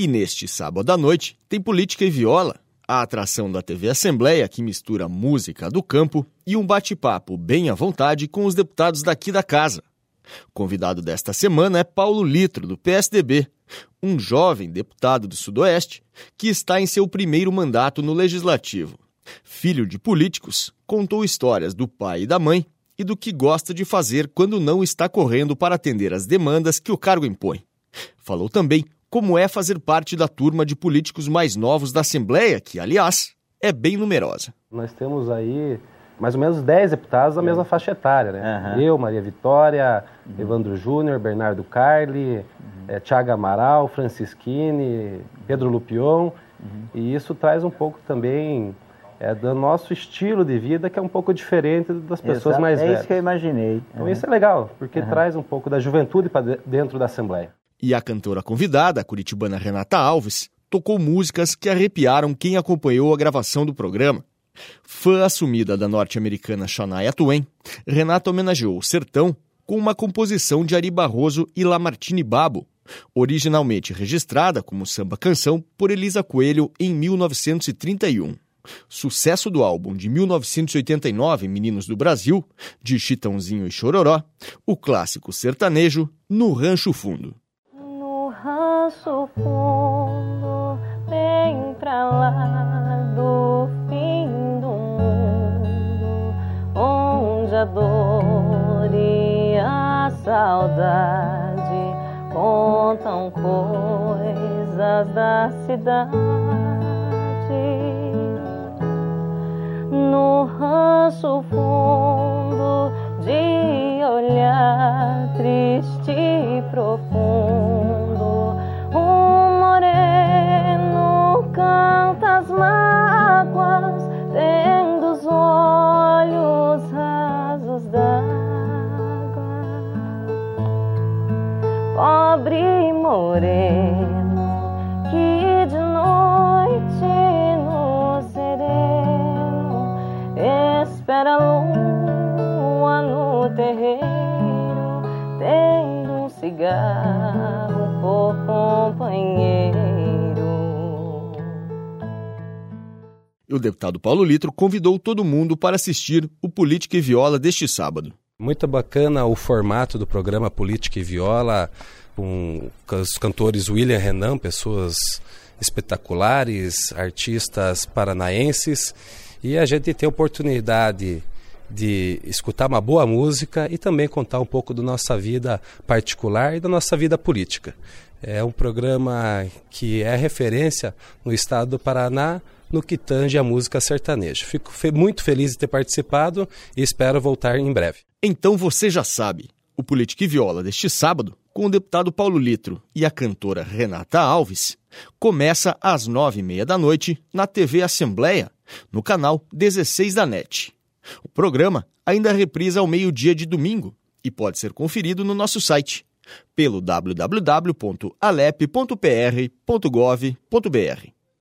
E neste sábado à noite tem Política e Viola, a atração da TV Assembleia que mistura música do campo e um bate-papo bem à vontade com os deputados daqui da casa. Convidado desta semana é Paulo Litro, do PSDB, um jovem deputado do Sudoeste que está em seu primeiro mandato no Legislativo. Filho de políticos, contou histórias do pai e da mãe e do que gosta de fazer quando não está correndo para atender às demandas que o cargo impõe. Falou também como é fazer parte da turma de políticos mais novos da Assembleia, que, aliás, é bem numerosa. Nós temos aí mais ou menos 10 deputados da mesma faixa etária, né? Eu, Maria Vitória, Evandro Júnior, Bernardo Carli, Thiago Amaral, Francisquini, Pedro Lupion. E isso traz um pouco também do nosso estilo de vida, que é um pouco diferente das pessoas mais velhas. É isso que eu imaginei. Então isso é legal, porque traz um pouco da juventude para dentro da Assembleia. E a cantora convidada, a curitibana Renata Alves, tocou músicas que arrepiaram quem acompanhou a gravação do programa. Fã assumida da norte-americana Shania Twain, Renata homenageou o sertão com uma composição de Ari Barroso e Lamartine Babo, originalmente registrada como samba-canção por Elisa Coelho em 1931. Sucesso do álbum de 1989, Meninos do Brasil, de Chitãozinho e Chororó, o clássico sertanejo No Rancho Fundo. No rancho fundo, bem pra lá do fim do mundo, onde a dor e a saudade contam coisas da cidade. No rancho fundo, de olhar triste e profundo, um moreno canta as mágoas, tendo os olhos rasos d'água. Pobre moreno, que de noite no sereno espera a lua no terreiro, tem um cigarro por companheiro. E o deputado Paulo Litro convidou todo mundo para assistir o Política e Viola deste sábado. Muito bacana o formato do programa Política e Viola, com os cantores William Renan, pessoas espetaculares, artistas paranaenses, e a gente tem a oportunidade de escutar uma boa música e também contar um pouco da nossa vida particular e da nossa vida política. É um programa que é referência no estado do Paraná no que tange a música sertaneja. Fico muito feliz de ter participado e espero voltar em breve. Então você já sabe, o Política e Viola deste sábado, com o deputado Paulo Litro e a cantora Renata Alves, começa às 9h30 da noite na TV Assembleia, no canal 16 da NET. O programa ainda reprisa ao meio-dia de domingo e pode ser conferido no nosso site, pelo www.alep.pr.gov.br.